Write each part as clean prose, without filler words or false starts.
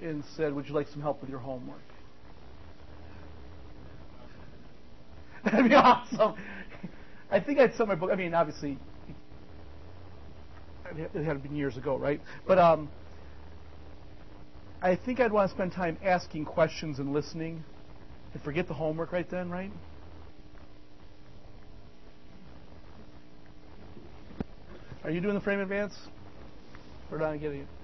and said, "Would you like some help with your homework?" That'd be awesome. I think I'd sell my book. I mean, obviously, it had been years ago, right? But I think I'd want to spend time asking questions and listening and forget the homework right then, right? Are you doing the frame advance? We're not getting it.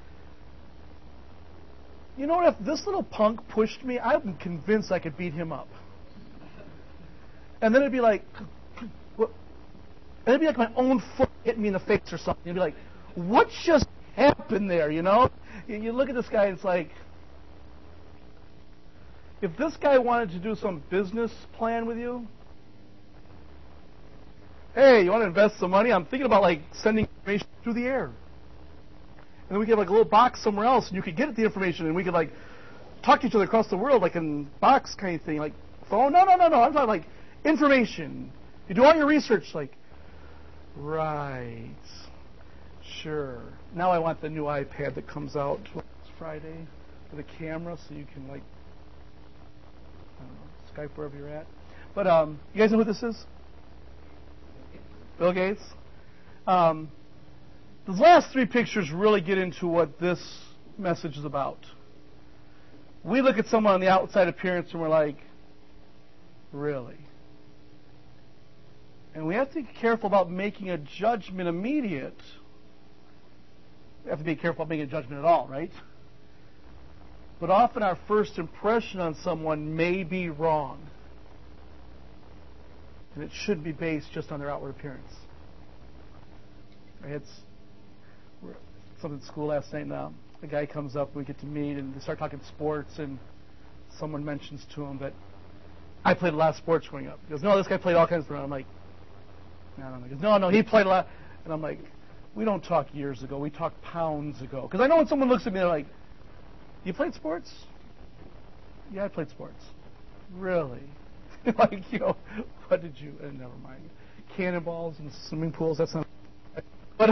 You know what? If this little punk pushed me, I'm convinced I could beat him up. And then it'd be like, what? And it'd be like my own foot hitting me in the face or something. You'd be like, what just happened there, you know? You look at this guy and it's like, if this guy wanted to do some business plan with you, hey, you want to invest some money? I'm thinking about like sending information through the air. And then we could have like a little box somewhere else and you could get the information and we could like talk to each other across the world like in box kind of thing. Like phone? No. I'm talking like information. You do all your research like, right. Sure. Now I want the new iPad that comes out Friday with a camera so you can like, I don't know, Skype wherever you're at. But you guys know who this is? Bill Gates. Those last three pictures really get into what this message is about. We look at someone on the outside appearance and we're like, really? And we have to be careful about making a judgment immediate. We have to be careful about making a judgment at all, right? But often our first impression on someone may be wrong. And it shouldn't be based just on their outward appearance. I had something at school last night, and a guy comes up, and we get to meet, and they start talking sports, and someone mentions to him that I played a lot of sports growing up. He goes, no, this guy played all kinds of sports. I'm like, no. He goes, no, he played a lot. And I'm like, we don't talk years ago. We talk pounds ago. Because I know when someone looks at me, they're like, you played sports? Yeah, I played sports. Really? Like, you know, what did you... never mind. Cannonballs and swimming pools, that's not... But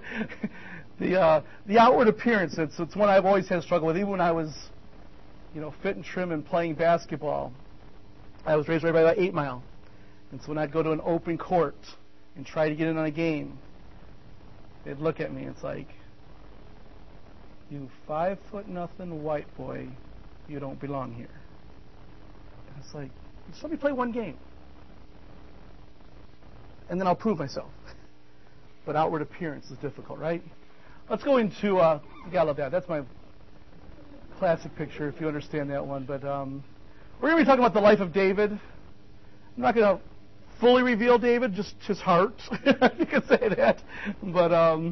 the outward appearance, it's one I've always had a struggle with. Even when I was, you know, fit and trim and playing basketball, I was raised right by about 8 Mile. And so when I'd go to an open court and try to get in on a game, they'd look at me and it's like, you 5'0" white boy, you don't belong here. And it's like, just let me play one game. And then I'll prove myself. But outward appearance is difficult, right? Let's go into, you gotta love that. That's my classic picture, if you understand that one. But we're going to be talking about the life of David. I'm not going to fully reveal David, just his heart. You can say that. But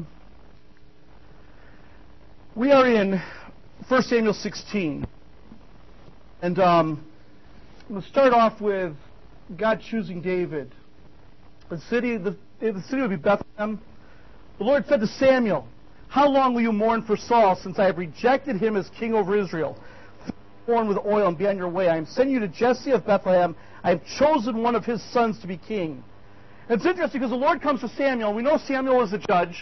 we are in 1 Samuel 16. And we'll start off with God choosing David. The city would be Bethlehem. The Lord said to Samuel, how long will you mourn for Saul, since I have rejected him as king over Israel? Fill with oil and be on your way. I am sending you to Jesse of Bethlehem. I have chosen one of his sons to be king. And it's interesting because the Lord comes to Samuel. We know Samuel was the judge.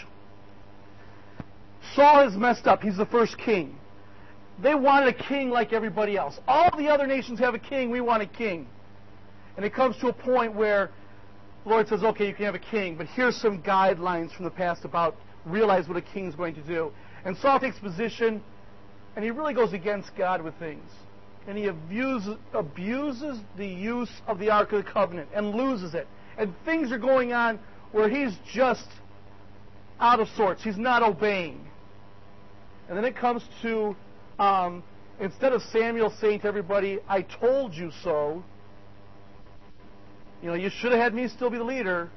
Saul has messed up. He's the first king. They wanted a king like everybody else. All the other nations have a king. We want a king. And it comes to a point where the Lord says, okay, you can have a king, but here's some guidelines from the past about realize what a king's going to do. And Saul takes position, and he really goes against God with things. And he abuses the use of the Ark of the Covenant and loses it. And things are going on where he's just out of sorts. He's not obeying. And then it comes to, instead of Samuel saying to everybody, I told you so, you know, you should have had me still be the leader.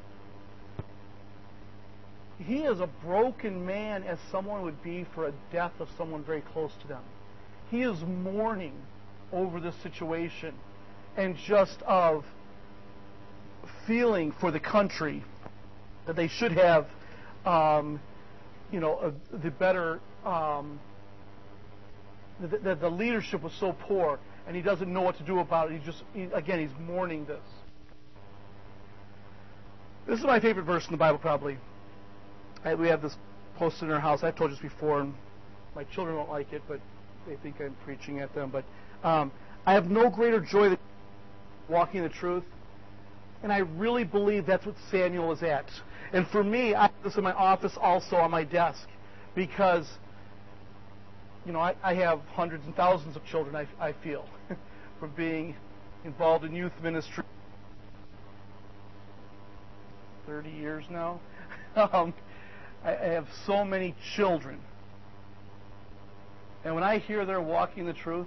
He is a broken man as someone would be for a death of someone very close to them. He is mourning over this situation and just of feeling for the country that they should have, the better, that the leadership was so poor and he doesn't know what to do about it. He's mourning this. This is my favorite verse in the Bible, probably. We have this posted in our house. I've told you this before, and my children won't like it, but they think I'm preaching at them, but I have no greater joy than walking in the truth. And I really believe that's what Samuel is at. And for me, I have this in my office also on my desk, because I have hundreds and thousands of children, I feel, from being involved in youth ministry 30 years now. I have so many children. And when I hear they're walking the truth,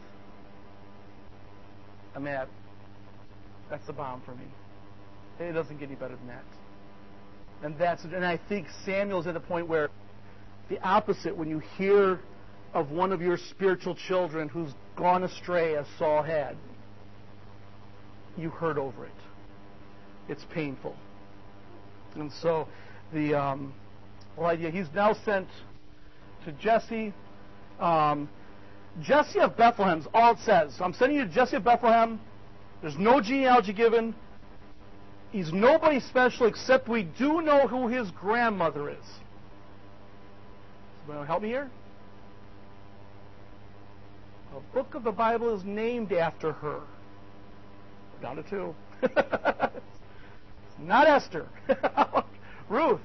that's a bomb for me. It doesn't get any better than that. And I think Samuel's at the point where the opposite, when you hear of one of your spiritual children who's gone astray as Saul had, you hurt over it. It's painful. And so the whole idea, he's now sent to Jesse. Jesse of Bethlehem's all it says. I'm sending you to Jesse of Bethlehem. There's no genealogy given. He's nobody special, except we do know who his grandmother is. Somebody help me here? A book of the Bible is named after her. We're down to 2. It's not Esther. Ruth.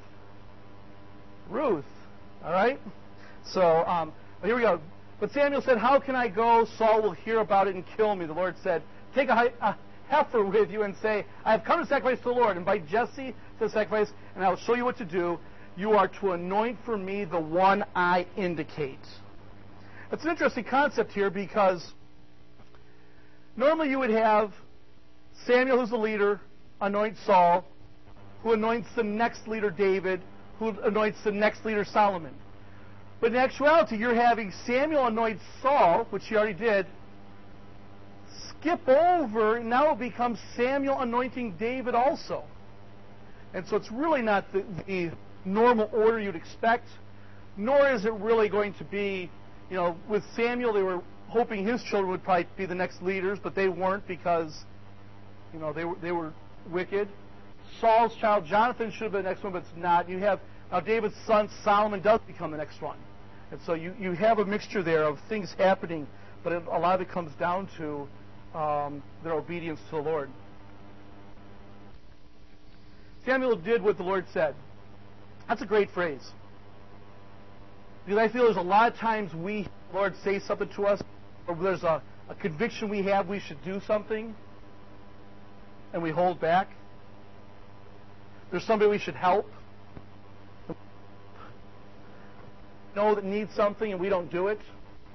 All right? So, here we go. But Samuel said, "How can I go? Saul will hear about it and kill me." The Lord said, "Take a heifer with you and say, 'I have come to sacrifice to the Lord.' Invite Jesse to the sacrifice, and I will show you what to do. You are to anoint for me the one I indicate." It's an interesting concept here, because normally you would have Samuel, who's the leader, anoint Saul, who anoints the next leader, David, who anoints the next leader, Solomon. But in actuality, you're having Samuel anoint Saul, which he already did, skip over, and now it becomes Samuel anointing David also. And so it's really not the normal order you'd expect, nor is it really going to be, with Samuel, they were hoping his children would probably be the next leaders, but they weren't, because, they were wicked. Saul's child, Jonathan, should have been the next one, but it's not. You have, now David's son, Solomon, does become the next one. And so you have a mixture there of things happening, but a lot of it comes down to their obedience to the Lord. Samuel did what the Lord said. That's a great phrase. Because I feel there's a lot of times the Lord say something to us, or there's a conviction we have we should do something, and we hold back. There's somebody we should help, that needs something, and we don't do it.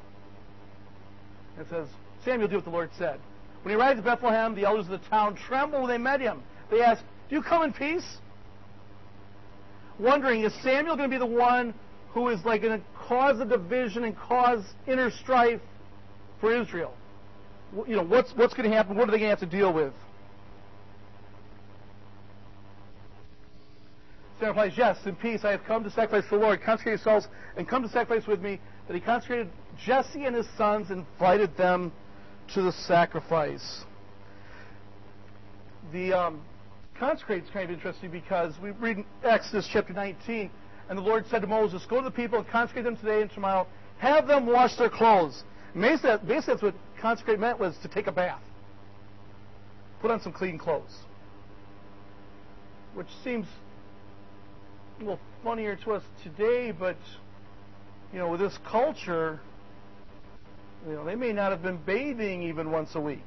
It says, Samuel did what the Lord said. When he arrived at Bethlehem, the elders of the town trembled when they met him. They asked, "Do you come in peace?" Wondering, is Samuel going to be the one who is going to cause a division and cause inner strife for Israel? What's going to happen? What are they going to have to deal with? Samuel replies, "Yes, in peace. I have come to sacrifice to the Lord. Consecrate yourselves and come to sacrifice with me." That he consecrated Jesse and his sons, invited them to the sacrifice. The consecrate is kind of interesting, because we read in Exodus chapter 19, and the Lord said to Moses, "Go to the people and consecrate them today and tomorrow. Have them wash their clothes." Basically, that's what consecrate meant, was to take a bath. Put on some clean clothes. Which seems a little funnier to us today, but with this culture, they may not have been bathing even once a week.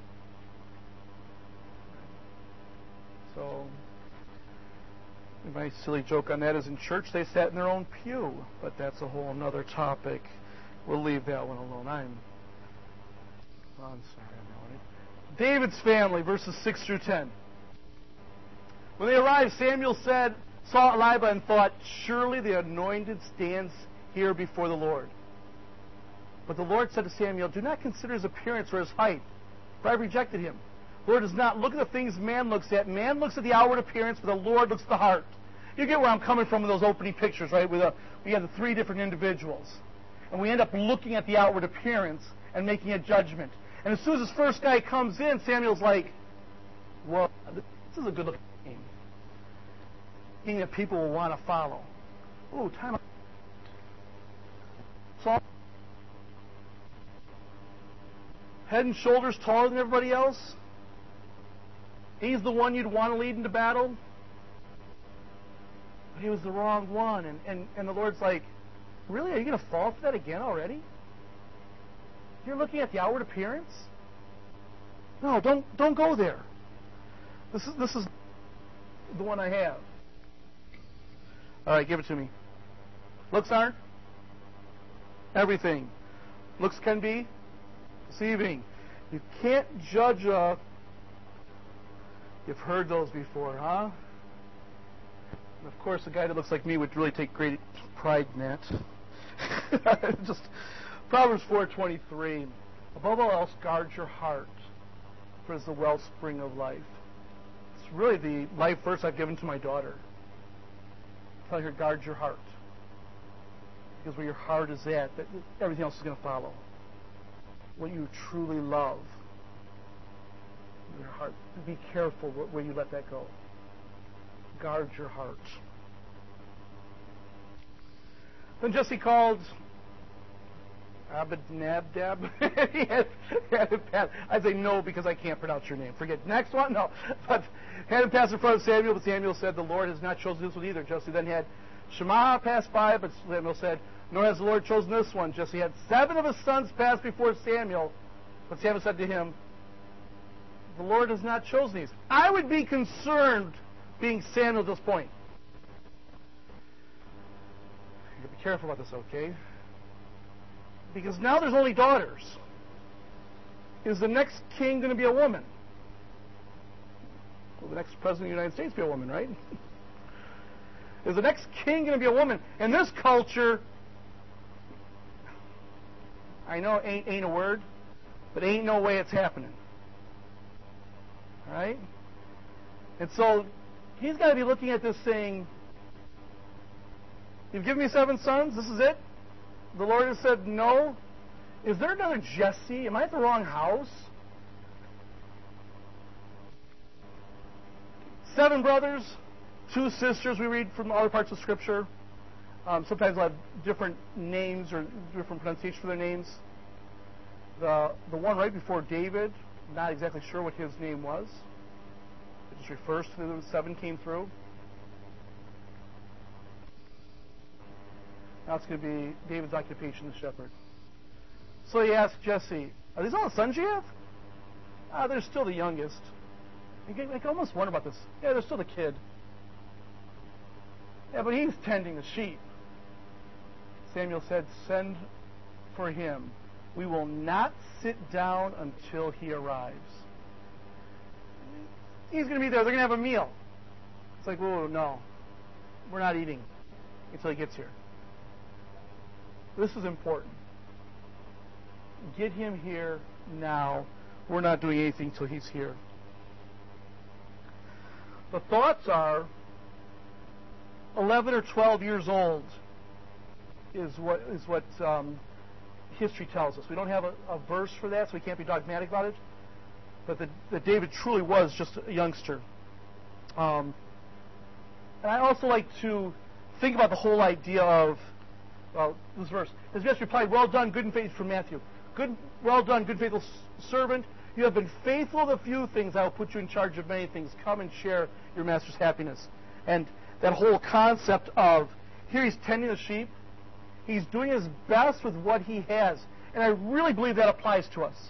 So, my silly joke on that is, in church they sat in their own pew, but that's a whole other topic. We'll leave that one alone. I'm sorry. David's family, verses 6 through 10. When they arrived, Samuel saw Eliab and thought, "Surely the anointed stands here before the Lord." But the Lord said to Samuel, "Do not consider his appearance or his height, for I have rejected him. The Lord does not look at the things man looks at. Man looks at the outward appearance, but the Lord looks at the heart." You get where I'm coming from with those opening pictures, right? We have the 3 different individuals. And we end up looking at the outward appearance and making a judgment. And as soon as this first guy comes in, Samuel's like, "Whoa, this is a good-looking king. King that people will want to follow." Ooh, time out. Saul. head and shoulders taller than everybody else. He's the one you'd want to lead into battle. But he was the wrong one. And the Lord's like, really? Are you going to fall for that again already? You're looking at the outward appearance? No, don't go there. This is the one I have. All right, give it to me. Looks aren't everything. Looks can be deceiving. You can't judge a... You've heard those before, huh? And of course, a guy that looks like me would really take great pride in that. Just Proverbs 4:23. Above all else, guard your heart, for it is the wellspring of life. It's really the life verse I've given to my daughter. Tell her, guard your heart. Because where your heart is at, everything else is going to follow. What you truly love. Your heart. Be careful where you let that go. Guard your heart. Then Jesse called Abinadab. I'd say no because I can't pronounce your name. Forget. Next one? No. But had him pass in front of Samuel, but Samuel said, the Lord has not chosen this one either. Jesse then had Shammah pass by, but Samuel said, nor has the Lord chosen this one. Jesse had 7 of his sons pass before Samuel, but Samuel said to him, the Lord has not chosen these. I would be concerned being Samuel at this point. You gotta be careful about this, okay? Because now there's only daughters. Is the next king going to be a woman? Will the next president of the United States be a woman, right? Is the next king going to be a woman? In this culture, I know ain't a word, but ain't no way it's happening. All right? And so he's got to be looking at this saying, you've given me 7 sons, this is it? The Lord has said no. Is there another Jesse? Am I at the wrong house? 7 brothers, 2 sisters, we read from other parts of Scripture. Sometimes they'll have different names or different pronunciation for their names. The one right before David, not exactly sure what his name was. It just refers to the 7 came through. Now it's going to be David's occupation, the shepherd. So he asked Jesse, are these all the sons you have? They're still the youngest. I can almost wonder about this. Yeah, they're still the kid. Yeah, but he's tending the sheep. Samuel said, send for him. We will not sit down until he arrives. He's going to be there. They're going to have a meal. It's like, whoa, no. We're not eating until he gets here. This is important. Get him here now. We're not doing anything until he's here. The thoughts are 11 or 12 years old is what history tells us. We don't have a verse for that, so we can't be dogmatic about it. But that David truly was just a youngster. And I also like to think about the whole idea of this verse. His master replied, well done, good and faithful, from Matthew. Well done, good faithful servant. You have been faithful to a few things. I will put you in charge of many things. Come and share your master's happiness. And that whole concept of, here he's tending the sheep. He's doing his best with what he has. And I really believe that applies to us.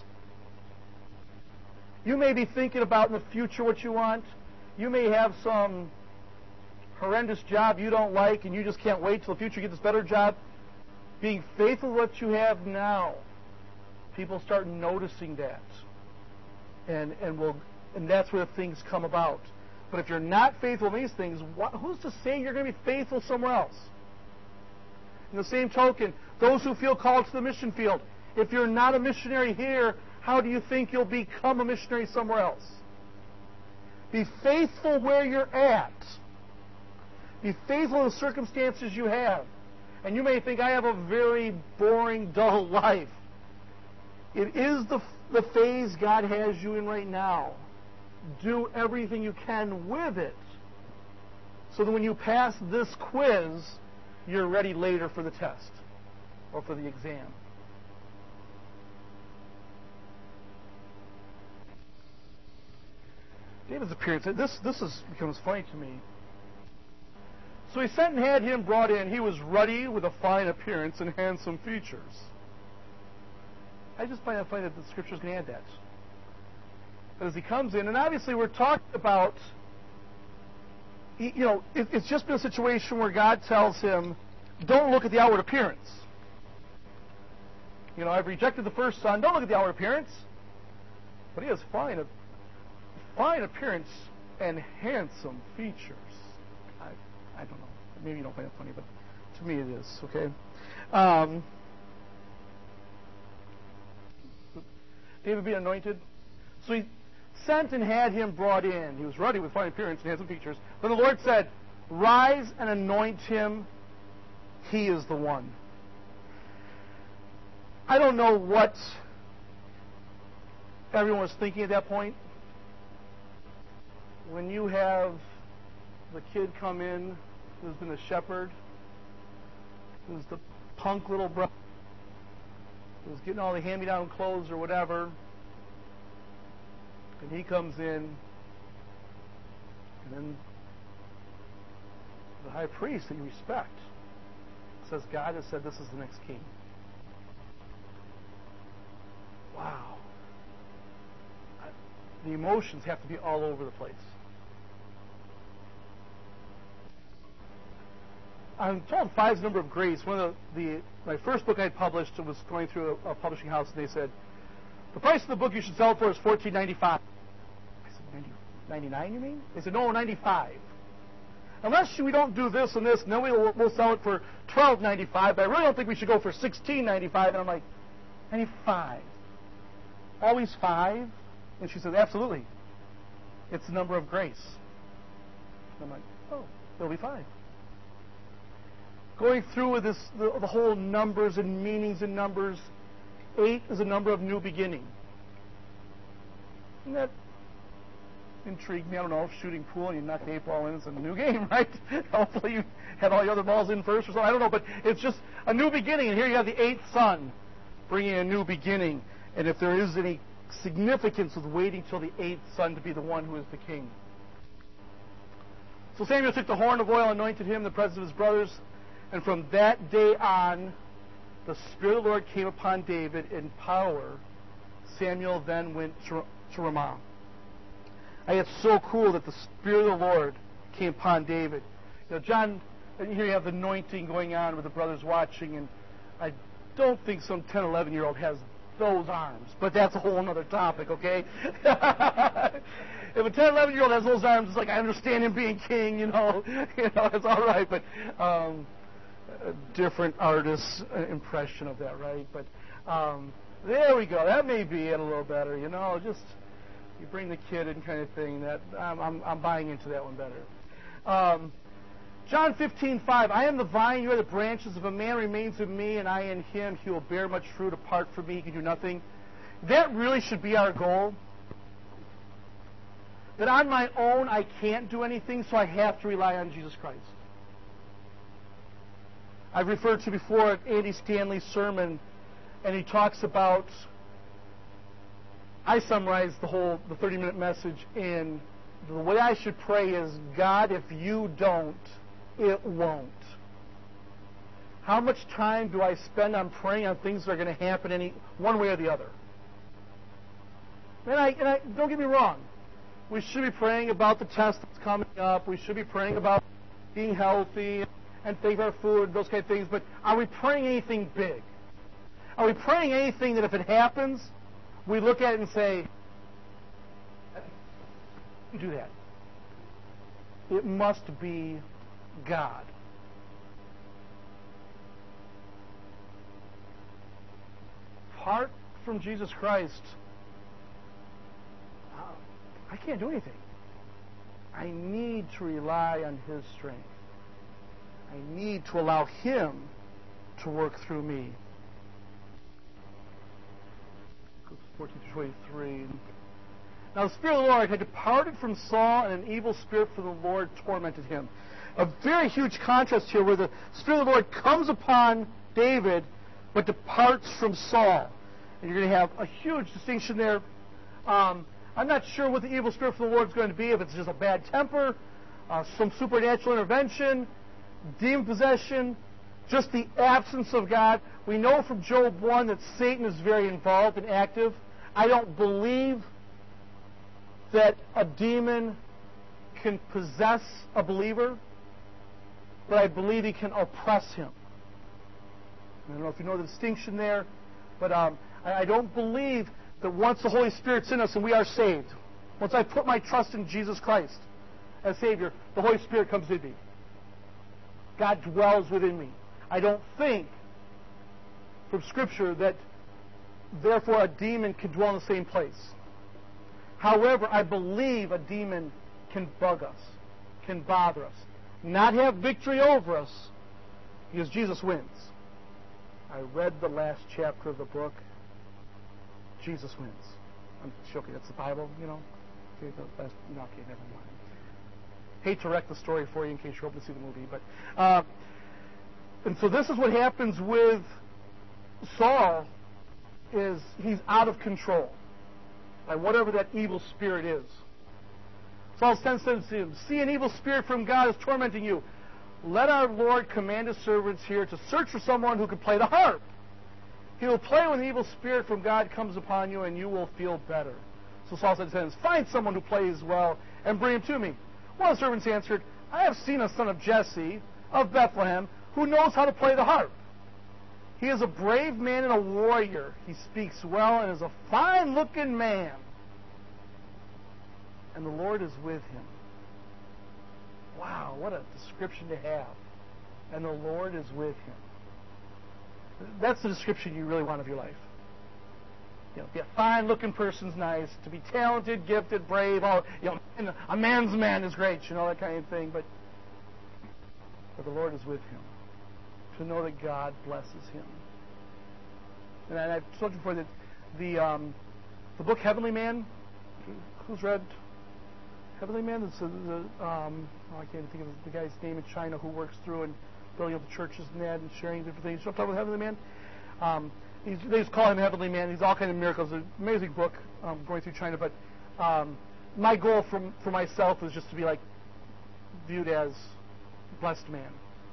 You may be thinking about in the future what you want. You may have some horrendous job you don't like, and you just can't wait till the future you get this better job. Being faithful to what you have now, people start noticing that. And that's where things come about. But if you're not faithful in these things, who's to say you're going to be faithful somewhere else? In the same token, those who feel called to the mission field, if you're not a missionary here, how do you think you'll become a missionary somewhere else? Be faithful where you're at. Be faithful in the circumstances you have. And you may think, I have a very boring, dull life. It is the phase God has you in right now. Do everything you can with it, so that when you pass this quiz, you're ready later for the test or for the exam. David's appearance, becomes funny to me. So he sent and had him brought in. He was ruddy with a fine appearance and handsome features. I just find it funny that the Scripture's going to add that. But as he comes in, and obviously we're talking about, it's just been a situation where God tells him, don't look at the outward appearance. I've rejected the first son. Don't look at the outward appearance. But he has fine appearance and handsome features. I don't know. Maybe you don't find it funny, but to me it is. Okay. David being anointed. So he sent and had him brought in. He was ruddy with fine appearance and handsome features. Then the Lord said, "Rise and anoint him. He is the one." I don't know what everyone was thinking at that point. When you have the kid come in who's been a shepherd, who's the punk little brother, who's getting all the hand-me-down clothes or whatever, and he comes in, and then the high priest that you respect says, God has said this is the next king. Wow. The emotions have to be all over the place. I'm told 5's Number of Grace. One of my first book I published was going through a publishing house, and they said, the price of the book you should sell it for is $14.95. I said, $99 you mean? They said, no, $95. Unless we don't do this and this, and then we'll sell it for $12.95, but I really don't think we should go for $16.95. And I'm like, 95. Always 5? And she said, absolutely. It's the number of grace. And I'm like, oh, it'll be fine. Going through with this, the whole numbers and meanings in numbers, 8 is a number of new beginning. And that intrigued me. I don't know, shooting pool and you knock the 8 ball in, it's a new game, right? Hopefully you had all the other balls in first or something. I don't know, but it's just a new beginning. And here you have the 8th son bringing a new beginning. And if there is any significance with waiting till the 8th son to be the one who is the king. So Samuel took the horn of oil, anointed him in the presence of his brothers, and from that day on, the Spirit of the Lord came upon David in power. Samuel then went to Ramah. It's so cool that the Spirit of the Lord came upon David. John, and here you have the anointing going on with the brothers watching, and I don't think some 10, 11-year-old has those arms, but that's a whole other topic, okay? If a 10, 11-year-old has those arms, it's like, I understand him being king, it's all right, but a different artist's impression of that, right? But there we go. That may be it a little better, just you bring the kid in kind of thing. That I'm buying into that one better. John 15:5. I am the vine, you are the branches. If a man remains in me and I in him, he will bear much fruit. Apart from me, he can do nothing. That really should be our goal. That on my own, I can't do anything, so I have to rely on Jesus Christ. I've referred to before Andy Stanley's sermon, and he talks about, I summarized the 30-minute message in, the way I should pray is, God, if you don't, it won't. How much time do I spend on praying on things that are going to happen one way or the other? And I don't get me wrong. We should be praying about the test that's coming up. We should be praying about being healthy and thank our food, those kind of things. But are we praying anything big? Are we praying anything that if it happens, we look at it and say, do that? It must be God. Apart from Jesus Christ, I can't do anything. I need to rely on His strength. I need to allow Him to work through me. 14-23. Now the Spirit of the Lord had departed from Saul, and an evil spirit from the Lord tormented him. A very huge contrast here where the Spirit of the Lord comes upon David, but departs from Saul. And you're going to have a huge distinction there. I'm not sure what the evil spirit from the Lord is going to be, if it's just a bad temper, some supernatural intervention, demon possession, just the absence of God. We know from Job 1 that Satan is very involved and active. I don't believe that a demon can possess a believer, but I believe he can oppress him. I don't know if you know the distinction there, but I don't believe that once the Holy Spirit's in us and we are saved, once I put my trust in Jesus Christ as Savior, the Holy Spirit comes in me. God dwells within me. I don't think from Scripture that therefore a demon can dwell in the same place. However, I believe a demon can bug us, can bother us, not have victory over us, because Jesus wins. I read the last chapter of the book. Jesus wins. I'm joking. That's the Bible, you know. Okay, never mind. Hate to wreck the story for you in case you're hoping to see the movie, but and so this is what happens with Saul. Is he's out of control by whatever that evil spirit is. Saul says to him, "See, an evil spirit from God is tormenting you. Let our Lord command his servants here to search for someone who can play the harp. He will play when the evil spirit from God comes upon you, and you will feel better." So Saul said to him, "Find someone who plays well and bring him to me." One of the servants answered, "I have seen a son of Jesse of Bethlehem who knows how to play the harp. He is a brave man and a warrior. He speaks well and is a fine-looking man. And the Lord is with him." Wow, what a description to have. And the Lord is with him. That's the description you really want of your life. You know, be a fine-looking person's nice. To be talented, gifted, brave. Oh, you know, a man's man is great. You know, that kind of thing. But the Lord is with him. To know that God blesses him. And I've told you before that the book Heavenly Man. Who's read Heavenly Man? It's I can't even think of the guy's name in China who works through and building up the churches and that and sharing different things. You know what I'm talking about, Heavenly Man? They just call him Heavenly Man. He's all kinds of miracles. It's an amazing book going through China. But my goal for myself is just to be like viewed as a blessed man.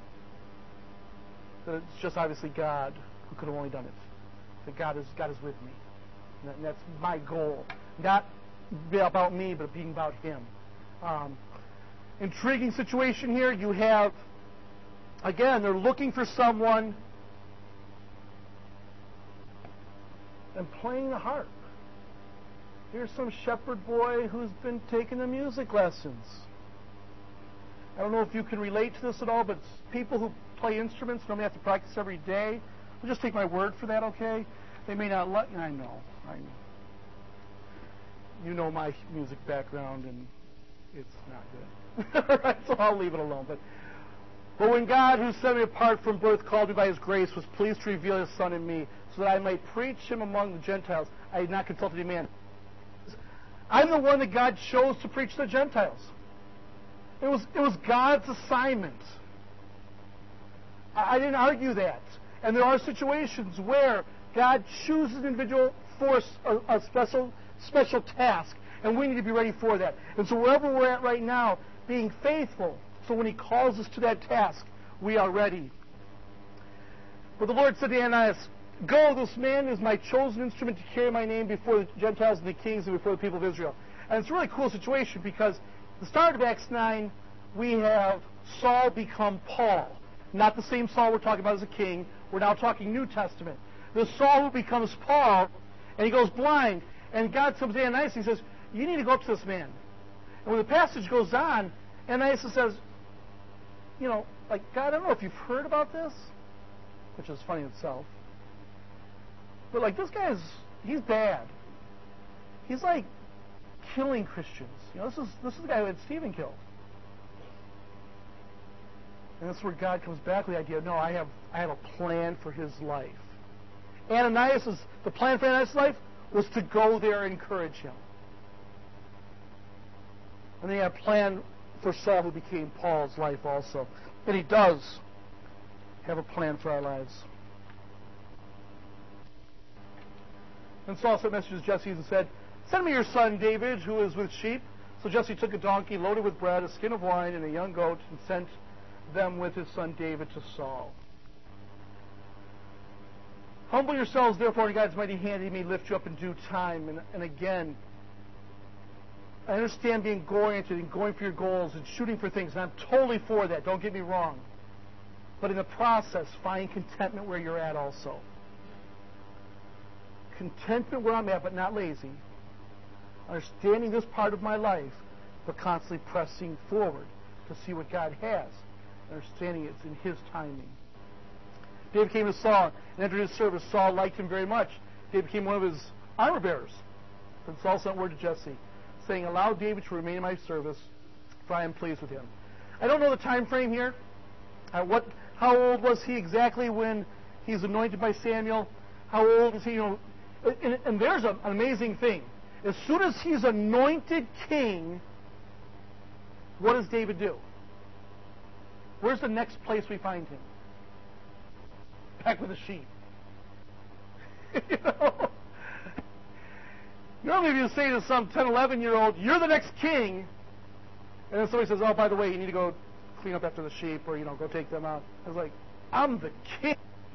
That it's just obviously God who could have only done it. That God is with me. And that's my goal. Not be about me, but being about Him. Intriguing situation here. You have, again, they're looking for someone and playing the harp. Here's some shepherd boy who's been taking the music lessons. I don't know if you can relate to this at all, but people who play instruments normally have to practice every day. We'll just take my word for that, okay? They may not let you. I know. You know my music background, and it's not good. Right, so I'll leave it alone. But when God, who set me apart from birth, called me by His grace, was pleased to reveal His Son in me, so that I might preach Him among the Gentiles, I had not consulted any man. I'm the one that God chose to preach to the Gentiles. It was God's assignment. I didn't argue that. And there are situations where God chooses an individual for a special task, and we need to be ready for that. And so wherever we're at right now, being faithful, so when He calls us to that task, we are ready. But the Lord said to Ananias, "Go, this man is my chosen instrument to carry my name before the Gentiles and the kings and before the people of Israel." And it's a really cool situation because at the start of Acts 9, we have Saul become Paul. Not the same Saul we're talking about as a king. We're now talking New Testament. The Saul who becomes Paul, and he goes blind. And God comes to Ananias and He says, "You need to go up to this man." And when the passage goes on, Ananias says, God, I don't know if you've heard about this, which is funny in itself. But this guy he's bad. He's killing Christians. This is the guy who had Stephen killed. And that's where God comes back with the idea, no, I have a plan for his life. The plan for Ananias' life was to go there and encourage him. And then he had a plan for Saul, who became Paul's life also. And He does have a plan for our lives. And Saul sent messages to Jesse and said, Send me your son David, who is with sheep. So Jesse took a donkey loaded with bread, a skin of wine, and a young goat, and sent them with his son David to Saul. Humble yourselves, therefore, in God's mighty hand, He may lift you up in due time. And again, I understand being goal-oriented and going for your goals and shooting for things, and I'm totally for that. Don't get me wrong. But in the process, find contentment where you're at also. Contentment where I'm at, but not lazy. Understanding this part of my life, but constantly pressing forward to see what God has. Understanding it's in His timing. David came to Saul and entered his service. Saul liked him very much. David became one of his armor bearers. And Saul sent word to Jesse, saying, allow David to remain in my service, for I am pleased with him. I don't know the time frame here. How old was he exactly when he's anointed by Samuel? How old is he? And there's an amazing thing. As soon as he's anointed king, what does David do? Where's the next place we find him? Back with the sheep. Normally if you say to some 10, 11-year-old, you're the next king, and then somebody says, oh, by the way, you need to go clean up after the sheep, or, go take them out. I was like, I'm the king.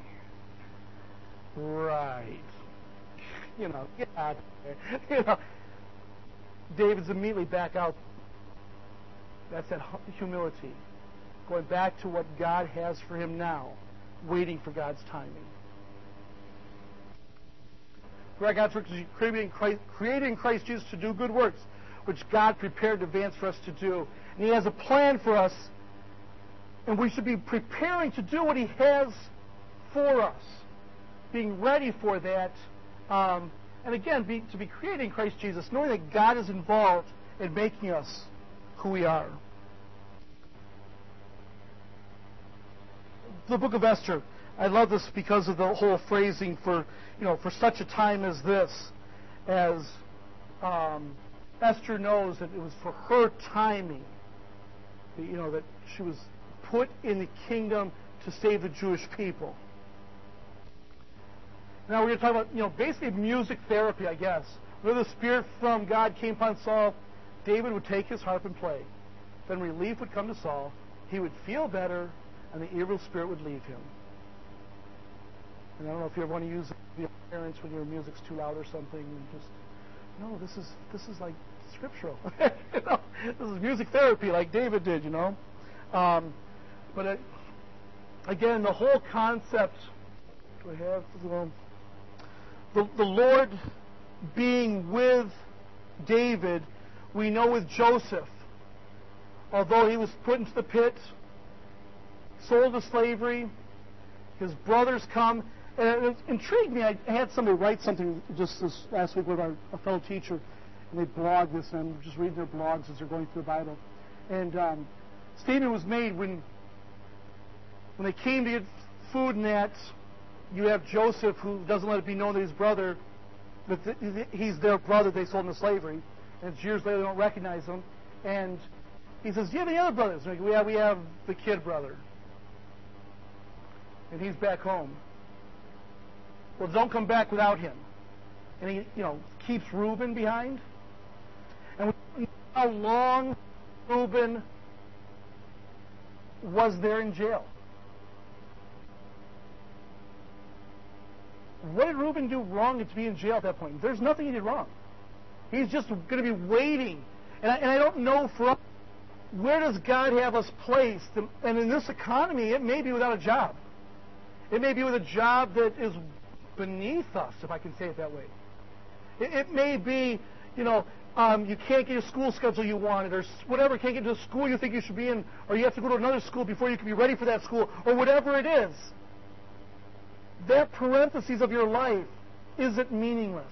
Right. Get out of there. David's immediately back out. That's that humility. Going back to what God has for him now, waiting for God's timing. For God's work is created in Christ Jesus to do good works, which God prepared in advance for us to do. And He has a plan for us, and we should be preparing to do what He has for us, being ready for that. And again, to be created in Christ Jesus, knowing that God is involved in making us who we are. The book of Esther, I love this because of the whole phrasing for such a time as this, as Esther knows that it was for her timing, that she was put in the kingdom to save the Jewish people. Now we're going to talk about, basically music therapy, I guess. When the Spirit from God came upon Saul, David would take his harp and play. Then relief would come to Saul. He would feel better, and the evil spirit would leave him. And I don't know if you ever want to use the parents when your music's too loud or something, and just, no, this is like scriptural. This is music therapy, like David did, But again, the whole concept. Do I have the Lord being with David? We know with Joseph, although he was put into the pit, sold to slavery, his brothers come. And it intrigued me. I had somebody write something just this last week with a fellow teacher, and they blogged this, and I'm just reading their blogs as they're going through the Bible. And statement was made when they came to get food and that, you have Joseph who doesn't let it be known that his brother, that he's their brother they sold into slavery, and it's years later they don't recognize him. And he says, do you have any other brothers? Like, we have the kid brother. And he's back home. Well, don't come back without him. And he, keeps Reuben behind. And we know how long Reuben was there in jail. What did Reuben do wrong to be in jail at that point? There's nothing he did wrong. He's just going to be waiting. And I don't know where does God have us placed? And in this economy, it may be without a job. It may be with a job that is beneath us, if I can say it that way. It may be, you can't get a school schedule you wanted, or whatever, can't get to the school you think you should be in, or you have to go to another school before you can be ready for that school, or whatever it is. That parenthesis of your life isn't meaningless.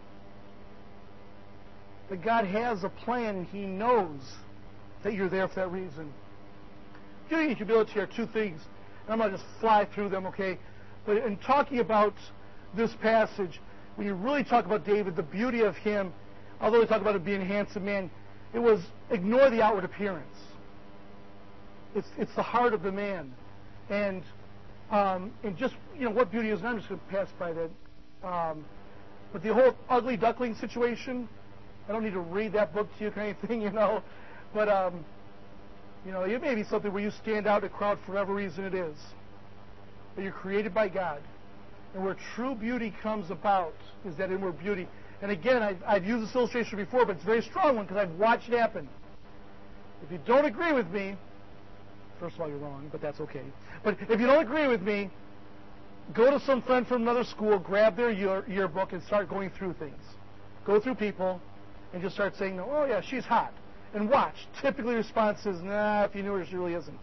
That God has a plan, and He knows that you're there for that reason. Beauty and humility are two things, and I'm going to just fly through them, okay? But in talking about this passage, when you really talk about David, the beauty of him, although we talk about him being a handsome man, it was ignore the outward appearance. It's the heart of the man. And just, what beauty is, and I'm just going to pass by that. But the whole ugly duckling situation, I don't need to read that book to you or anything, But, it may be something where you stand out in a crowd for whatever reason it is. But you're created by God. And where true beauty comes about is that inward beauty. And again, I've used this illustration before, but it's a very strong one because I've watched it happen. If you don't agree with me, first of all, you're wrong, but that's okay. But if you don't agree with me, go to some friend from another school, grab their yearbook, and start going through things. Go through people, and just start saying, oh yeah, she's hot. And watch. Typically the response is, nah, if you knew her, she really isn't.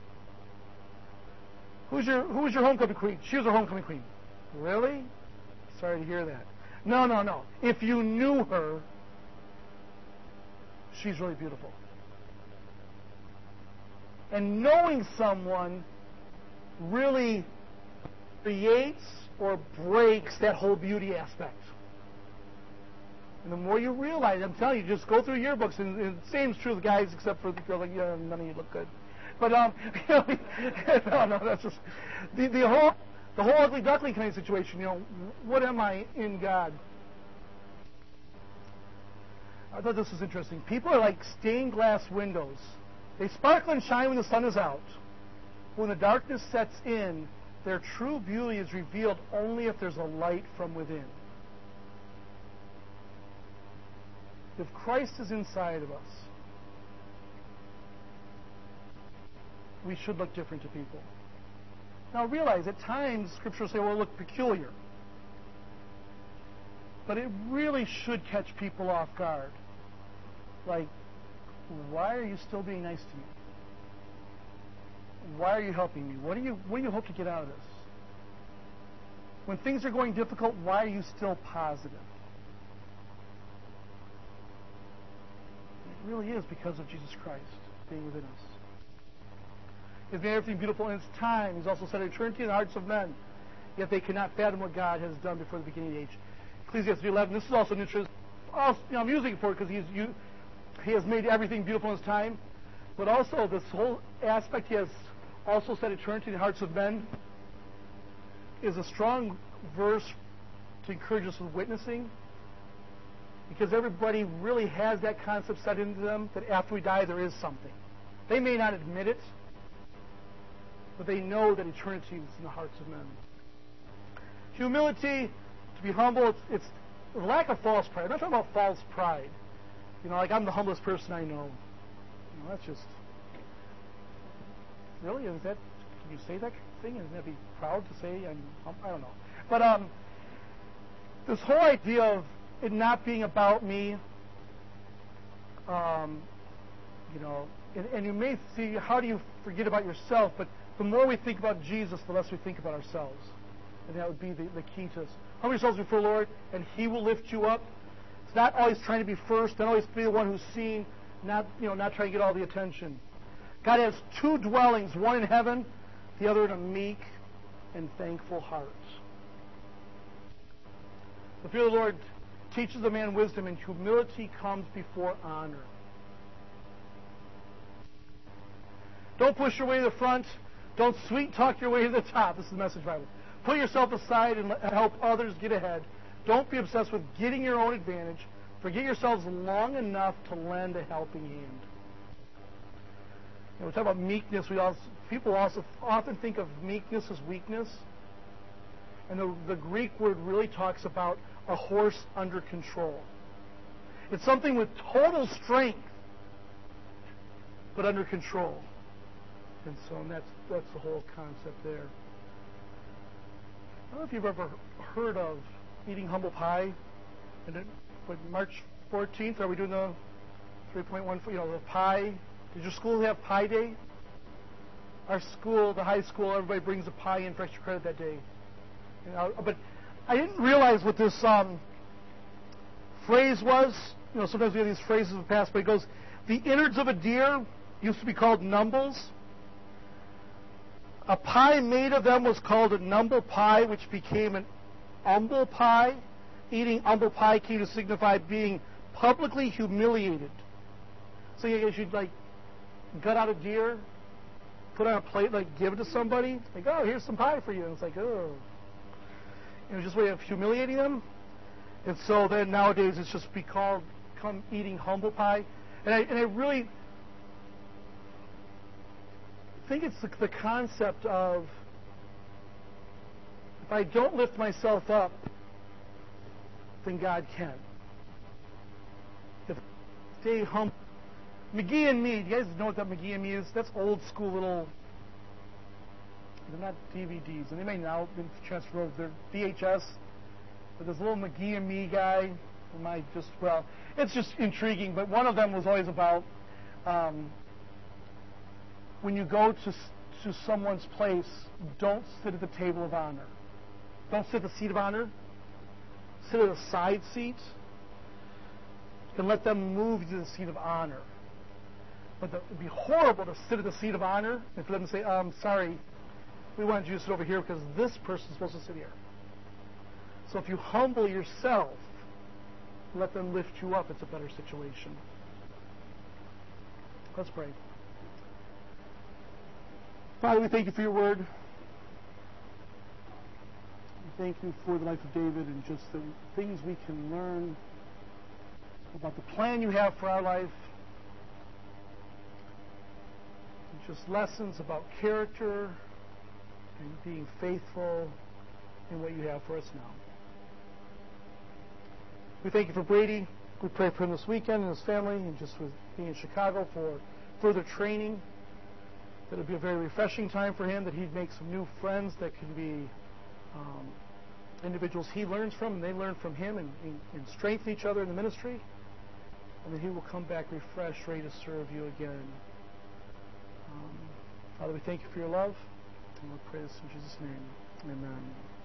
Who was your homecoming queen? She was our homecoming queen. Really? Sorry to hear that. No. If you knew her, she's really beautiful. And knowing someone really creates or breaks that whole beauty aspect. And the more you realize, I'm telling you, just go through yearbooks, and the same is true of the guys, except for the girls, like, yeah, none of you look good. But, no, that's just, the whole ugly duckling kind of situation, what am I in God? I thought this was interesting. People are like stained glass windows. They sparkle and shine when the sun is out. When the darkness sets in, their true beauty is revealed only if there's a light from within. If Christ is inside of us, we should look different to people. Now realize, at times, Scripture will say, well, look peculiar. But it really should catch people off guard. Like, why are you still being nice to me? Why are you helping me? What do you hope to get out of this? When things are going difficult, why are you still positive? It really is because of Jesus Christ being within us. He has made everything beautiful in its time. He's also set eternity in the hearts of men, yet they cannot fathom what God has done before the beginning of the age. Ecclesiastes 3:11. This is also an interest. I'm using it for it because He has made everything beautiful in His time, but also this whole aspect He has also set eternity in the hearts of men is a strong verse to encourage us with witnessing, because everybody really has that concept set into them that after we die there is something. They may not admit it, but they know that eternity is in the hearts of men. Humility, to be humble, it's the lack of false pride. I'm not talking about false pride. Like I'm the humblest person I know. That's just... Really? Can you say that thing? Isn't that be proud to say? I don't know. But this whole idea of it not being about me, and you may see, how do you forget about yourself? But the more we think about Jesus, the less we think about ourselves. And that would be the key to us. Humble yourselves before the Lord, and He will lift you up. It's not always trying to be first, not always be the one who's seen, not trying to get all the attention. God has two dwellings, one in heaven, the other in a meek and thankful heart. The fear of the Lord teaches a man wisdom, and humility comes before honor. Don't push your way to the front. Don't sweet talk your way to the top. This is the Message Bible. Put yourself aside and help others get ahead. Don't be obsessed with getting your own advantage. Forget yourselves long enough to lend a helping hand. We talk about meekness. People also often think of meekness as weakness. And the Greek word really talks about a horse under control. It's something with total strength, but under control. And so that's the whole concept there. I don't know if you've ever heard of eating humble pie. And March 14th, are we doing the 3.1, the pie? Did your school have Pie Day? Our school, the high school, everybody brings a pie in for extra credit that day. But I didn't realize what this phrase was. Sometimes we have these phrases in the past, but it goes, the innards of a deer used to be called numbles. A pie made of them was called a numble pie, which became an umble pie. Eating umble pie came to signify being publicly humiliated. So you guys should gut out a deer, put on a plate, give it to somebody. Oh, here's some pie for you. And it's oh. It was just a way of humiliating them. And so then nowadays it's just come eating humble pie. And I really think it's the concept of, if I don't lift myself up, then God can. If I stay humble. McGee and Me, do you guys know what that McGee and Me is? That's old school little, they're not DVDs, and they may now have been transferred over. They're VHS. But this little McGee and Me guy, it's just intriguing. But one of them was always about when you go to someone's place, don't sit at the table of honor. Don't sit at the seat of honor. Sit at a side seat and let them move you to the seat of honor. But it would be horrible to sit at the seat of honor and for them to say, sorry, we wanted you to sit over here because this person's supposed to sit here. So if you humble yourself, let them lift you up, it's a better situation. Let's pray. Father, we thank you for your word. We thank you for the life of David and just the things we can learn about the plan you have for our life. And just lessons about character and being faithful in what you have for us now. We thank you for Brady. We pray for him this weekend and his family, and just with being in Chicago for further training. That it'd be a very refreshing time for him, that he'd make some new friends that can be individuals he learns from, and they learn from him, and strengthen each other in the ministry. And that he will come back refreshed, ready to serve you again. Father, we thank you for your love, and we pray this in Jesus' name. Amen.